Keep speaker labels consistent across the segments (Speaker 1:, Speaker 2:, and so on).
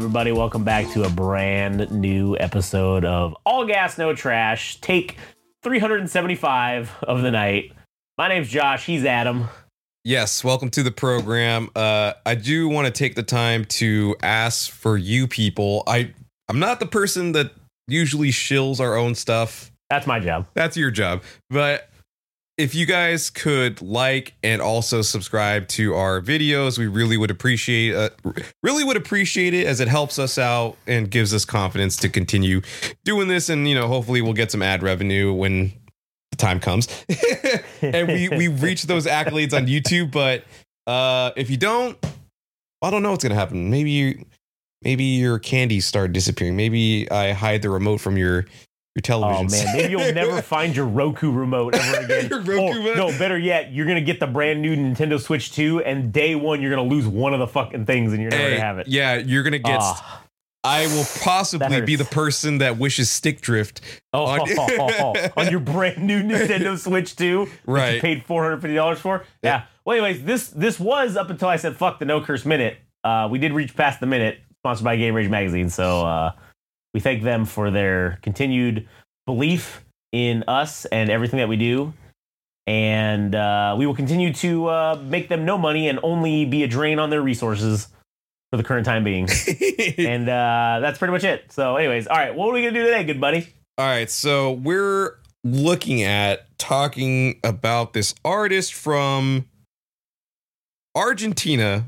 Speaker 1: everybody? Welcome back to a brand new episode of All Gas, No Trash. Take 375 of the night. My name's Josh. He's Adam.
Speaker 2: Yes, welcome to the program. I do want to take the time to ask for you people. I'm not the person that usually shills our own stuff.
Speaker 1: That's my job.
Speaker 2: That's your job. But if you guys could like and also subscribe to our videos, we really would appreciate it, as it helps us out and gives us confidence to continue doing this. And, hopefully we'll get some ad revenue when the time comes. And we reach those accolades on YouTube. But if you don't, I don't know what's going to happen. Maybe your candies start disappearing. Maybe I hide the remote from your television.
Speaker 1: Oh man, maybe you'll never find your Roku remote ever again. No, better yet, you're gonna get the brand new Nintendo Switch 2, and day one you're gonna lose one of the fucking things, and you're never gonna have it.
Speaker 2: Yeah, you're gonna get. I will possibly be the person that wishes stick drift
Speaker 1: on your brand new Nintendo Switch 2,
Speaker 2: right?
Speaker 1: You paid $450 for. Yeah. Well, anyways, this was up until I said fuck the No Curse Minute. We did reach past the minute, sponsored by Game Rage Magazine. So. We thank them for their continued belief in us and everything that we do. And we will continue to make them no money and only be a drain on their resources for the current time being. And that's pretty much it. So anyways, all right, what are we going to do today, good buddy?
Speaker 2: All right, so we're looking at talking about this artist from Argentina.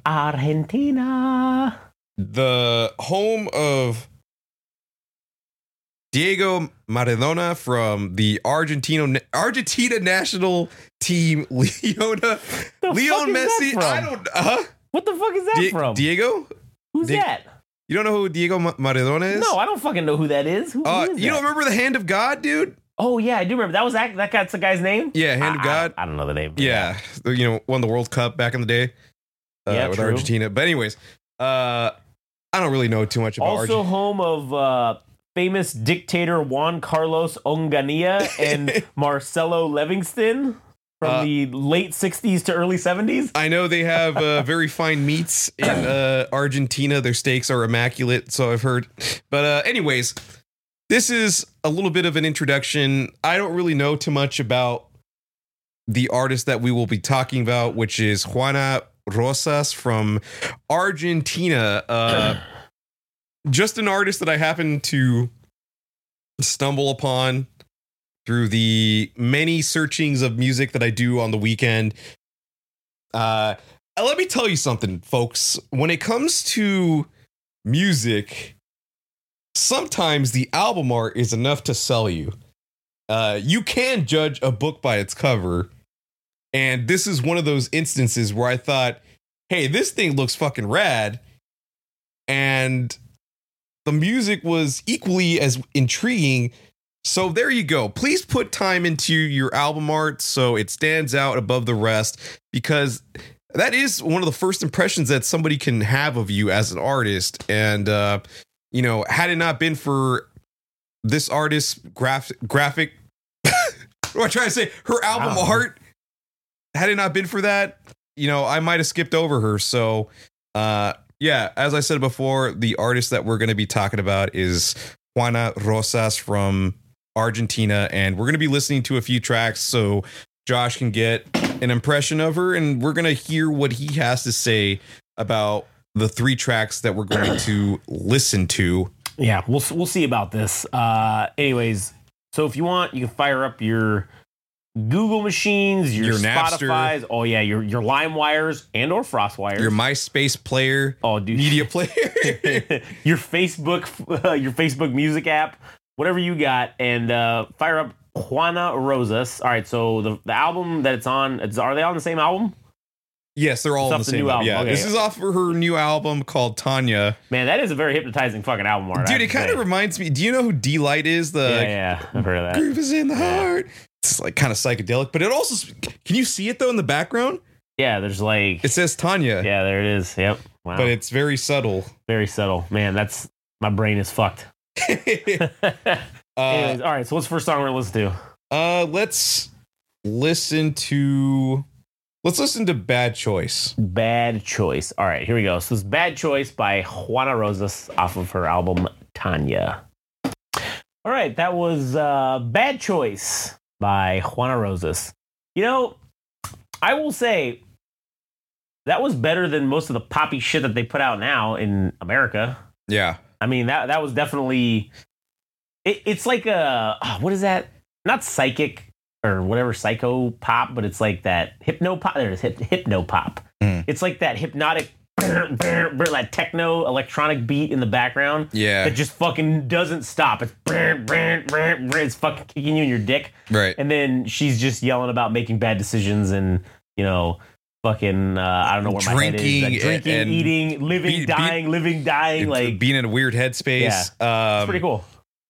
Speaker 2: The home of Diego Maradona from the Argentina national team. Leon Messi. I don't.
Speaker 1: What the fuck is that from?
Speaker 2: Diego?
Speaker 1: Who's that?
Speaker 2: You don't know who Diego Maradona is?
Speaker 1: No, I don't fucking know who that is. Who is
Speaker 2: you don't remember the Hand of God, dude?
Speaker 1: Oh yeah, I do remember. That's the guy's name.
Speaker 2: Yeah, Hand of God.
Speaker 1: I don't know the name.
Speaker 2: Yeah, won the World Cup back in the day. With
Speaker 1: true.
Speaker 2: Argentina. But anyways, I don't really know too much about Argentina.
Speaker 1: Also home of famous dictator Juan Carlos Onganía and Marcelo Livingston from the late 60s to early 70s.
Speaker 2: I know they have very fine meats in Argentina. Their steaks are immaculate, so I've heard. But anyways, this is a little bit of an introduction. I don't really know too much about the artist that we will be talking about, which is Juana Rosas from Argentina. Just an artist that I happened to stumble upon through the many searchings of music that I do on the weekend. Let me tell you something, folks. When it comes to music, sometimes the album art is enough to sell you. You can judge a book by its cover. And this is one of those instances where I thought, hey, this thing looks fucking rad. And the music was equally as intriguing. So there you go. Please put time into your album art so it stands out above the rest, because that is one of the first impressions that somebody can have of you as an artist. And, had it not been for this artist's graphic, what am I trying to say? Her album art, had it not been for that, I might have skipped over her. So, yeah, as I said before, the artist that we're going to be talking about is Juana Rosas from Argentina, and we're going to be listening to a few tracks so Josh can get an impression of her, and we're going to hear what he has to say about the 3 tracks that we're going to listen to.
Speaker 1: Yeah, we'll see about this. Anyways, so if you want, you can fire up your Google machines, your Spotify's,
Speaker 2: Napster,
Speaker 1: your LimeWires and or FrostWires,
Speaker 2: your MySpace player, media player,
Speaker 1: your Facebook music app, whatever you got, and fire up Juana Rosas. All right, so the album that it's on, are they on the same album?
Speaker 2: Yes, they're all on the same album. Yeah, okay. This is off of her new album called Tanya.
Speaker 1: Man, that is a very hypnacting fucking album art.
Speaker 2: Dude, it kind of reminds me. Do you know who D-Light is?
Speaker 1: Yeah, I've heard of that.
Speaker 2: Groove is in the heart. It's like kind of psychedelic, but it also, can you see it though in the background?
Speaker 1: Yeah, there's like,
Speaker 2: it says Tanya.
Speaker 1: Yeah, there it is. Yep. Wow.
Speaker 2: But it's very subtle.
Speaker 1: Very subtle. Man, my brain is fucked. Anyways, all right. So what's the first song we're gonna listen to?
Speaker 2: Let's listen to Let's listen to Bad Choice.
Speaker 1: Bad Choice. All right, here we go. So it's Bad Choice by Juana Rosas off of her album Tanya. All right, that was Bad Choice by Juana Rosas. You know, I will say that was better than most of the poppy shit that they put out now in America.
Speaker 2: Yeah.
Speaker 1: I mean, that was definitely... It's like what is that? Not psychic or whatever, psycho pop, but it's like that hypno pop. There it is, hypno pop. It's like that hypnotic, that techno electronic beat in the background.
Speaker 2: Yeah.
Speaker 1: That just fucking doesn't stop. It's fucking kicking you in your dick.
Speaker 2: Right.
Speaker 1: And then she's just yelling about making bad decisions and, you know, fucking, I don't know where my head is. Like, drinking, and eating, living, dying, like
Speaker 2: being in a weird headspace.
Speaker 1: Yeah. It's pretty cool.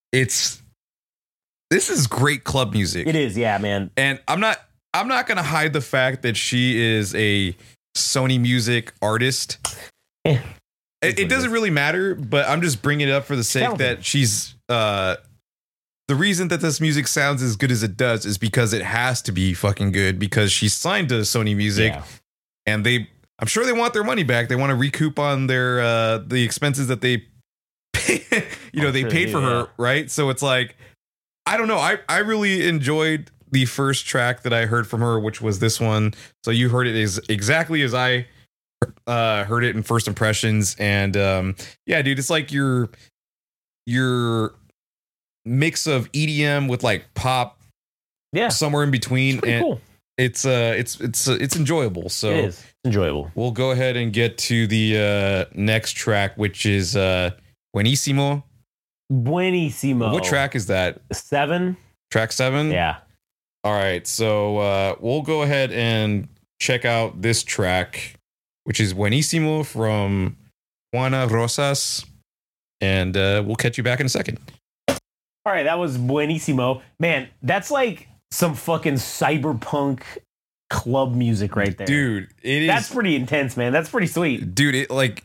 Speaker 2: This is great club music.
Speaker 1: It is, yeah, man.
Speaker 2: And I'm not gonna hide the fact that she is a Sony Music artist. It doesn't really matter, but I'm just bringing it up for the sake that she's the reason that this music sounds as good as it does is because it has to be fucking good because she's signed to Sony Music, and I'm sure they want their money back. They want to recoup on their the expenses that they they paid for her, right? So it's like, I don't know. I really enjoyed the first track that I heard from her, which was this one. So you heard it exactly as I heard it in first impressions. And yeah, dude, it's like your mix of EDM with like pop, somewhere in between.
Speaker 1: It's and cool.
Speaker 2: It's enjoyable. So
Speaker 1: it is enjoyable.
Speaker 2: We'll go ahead and get to the next track, which is Buenísimo.
Speaker 1: Buenísimo.
Speaker 2: What track is that?
Speaker 1: 7.
Speaker 2: Track 7?
Speaker 1: Yeah.
Speaker 2: All right. So we'll go ahead and check out this track, which is Buenísimo from Juana Rosas. And we'll catch you back in a second.
Speaker 1: All right. That was Buenísimo. Man, that's like some fucking cyberpunk club music right there.
Speaker 2: Dude, it is.
Speaker 1: That's pretty intense, man. That's pretty sweet.
Speaker 2: Dude, it like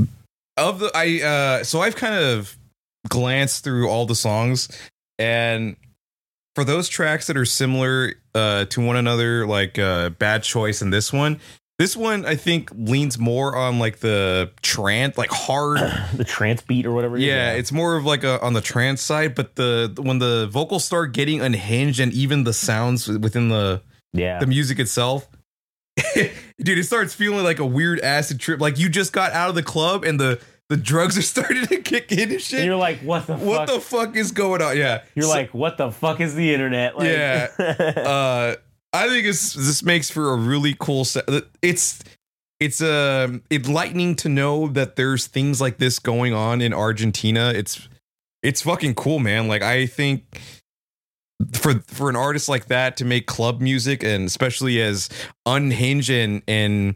Speaker 2: so I've kind of glanced through all the songs, and for those tracks that are similar to one another, like Bad Choice and this one I think leans more on like the trance, like hard
Speaker 1: the trance beat or whatever.
Speaker 2: Yeah, it's more of like on the trance side, but when the vocals start getting unhinged and even the sounds within the music itself, dude, it starts feeling like a weird acid trip. Like you just got out of the club and the drugs are starting to kick in and shit.
Speaker 1: And you're like, what the fuck?
Speaker 2: What the fuck is going on? Yeah.
Speaker 1: You're like, what the fuck is the internet? Like,
Speaker 2: yeah. I think this makes for a really cool set. It's enlightening to know that there's things like this going on in Argentina. It's fucking cool, man. Like I think for an artist like that to make club music, and especially as unhinged and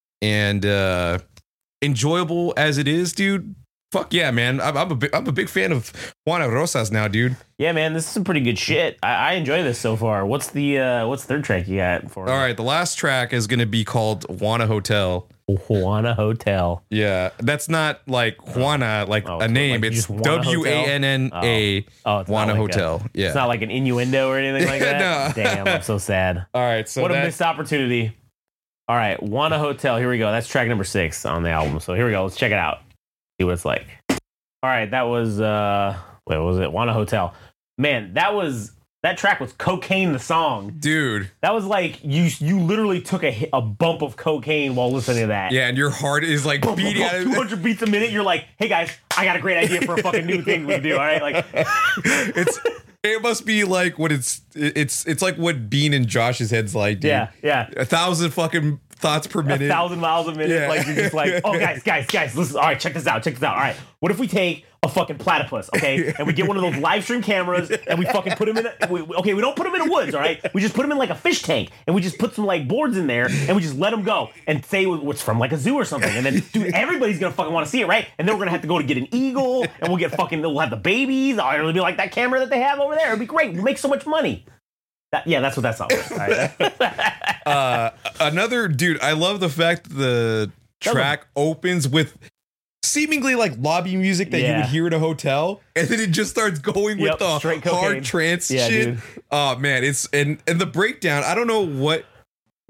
Speaker 2: enjoyable as it is, dude. Fuck yeah, man. I'm a big fan of Juana Rosas now, dude.
Speaker 1: Yeah, man, this is some pretty good shit. I enjoy this so far. What's third track you got for me?
Speaker 2: All right, the last track is going to be called Juana Hotel.
Speaker 1: Juana Hotel.
Speaker 2: Yeah, that's not like Juana, like a name.
Speaker 1: Like
Speaker 2: it's WANNA. Juana Hotel. Yeah,
Speaker 1: it's not like an innuendo or anything like that.
Speaker 2: No.
Speaker 1: Damn, I'm so sad.
Speaker 2: All right, so
Speaker 1: what a missed opportunity. All right, Juana Hotel. Here we go. That's track number 6 on the album. So here we go. Let's check it out. See what it's like. All right, that was what was it? Juana Hotel. Man, that track was Cocaine the song.
Speaker 2: Dude.
Speaker 1: That was like you literally took a bump of cocaine while listening to that.
Speaker 2: Yeah, and your heart is like beating out of
Speaker 1: 200 beats a minute. You're like, "Hey guys, I got a great idea for a fucking new thing we can do." All right? Like
Speaker 2: it must be like what it's like what Bean and Josh's head's like, dude.
Speaker 1: Yeah.
Speaker 2: 1,000 fucking thoughts per minute.
Speaker 1: 1,000 miles a minute.
Speaker 2: Yeah.
Speaker 1: Like you're just like, oh guys, listen. All right, check this out. All right, what if we take a fucking platypus, okay, and we get one of those live stream cameras and we fucking put him in. We don't put him in the woods, all right. We just put him in like a fish tank and we just put some like boards in there and we just let him go and say it's from like a zoo or something. And then, dude, everybody's gonna fucking want to see it, right? And then we're gonna have to go to get an eagle and we'll have the babies. It'll be like that camera that they have over there. It'll be great. We'll make so much money. That's what that song was. All right.
Speaker 2: Another dude, I love the fact that the track opens with seemingly like lobby music that you would hear in a hotel, and then it just starts going with the hard trance shit. Dude. Oh man, it's and the breakdown. I don't know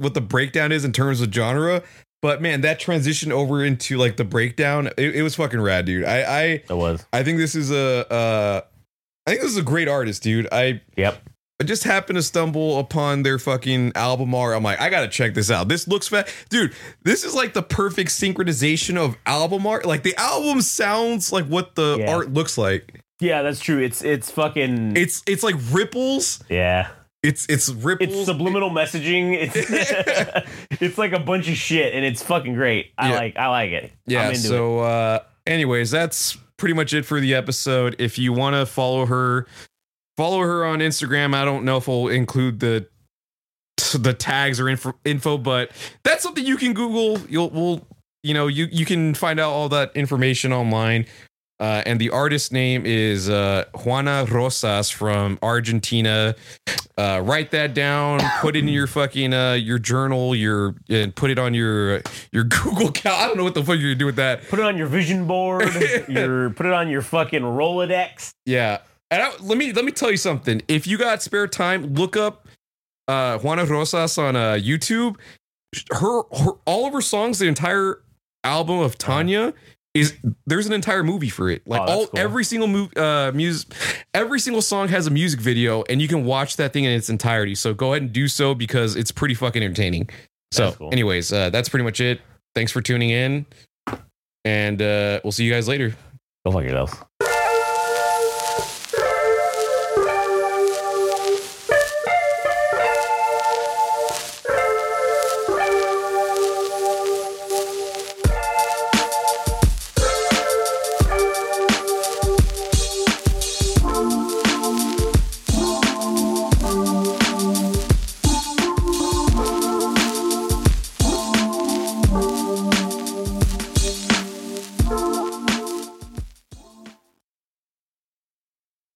Speaker 2: what the breakdown is in terms of genre. But man, that transition over into like the breakdown, it was fucking rad, dude.
Speaker 1: It was.
Speaker 2: I think this is a great artist, dude. I just happened to stumble upon their fucking album art. I'm like, I gotta check this out. This looks fat, dude. This is like the perfect synchronization of album art. Like the album sounds like what the art looks like.
Speaker 1: Yeah, that's true. It's fucking.
Speaker 2: It's like ripples.
Speaker 1: Yeah.
Speaker 2: It's ripples.
Speaker 1: It's subliminal messaging. It's it's like a bunch of shit, and it's fucking great. I like it.
Speaker 2: Yeah.
Speaker 1: I'm into
Speaker 2: it. Anyways, that's pretty much it for the episode. If you want to follow her on Instagram. I don't know if we'll include the tags or info, but that's something you can Google. You can find out all that information online. And the artist's name is Juana Rosas from Argentina. Write that down. Put it in your fucking your journal. And put it on your Google account. I don't know what the fuck you're gonna do with that.
Speaker 1: Put it on your vision board. Put it on your fucking Rolodex.
Speaker 2: Yeah. And let me tell you something. If you got spare time, look up Juana Rosas on YouTube. Her all of her songs, the entire album of Tanya. There's an entire movie for it. Like cool. Every single every single song has a music video, and you can watch that thing in its entirety. So go ahead and do so because it's pretty fucking entertaining. So, cool. Anyways, that's pretty much it. Thanks for tuning in, and we'll see you guys later.
Speaker 1: Go fuck yourself.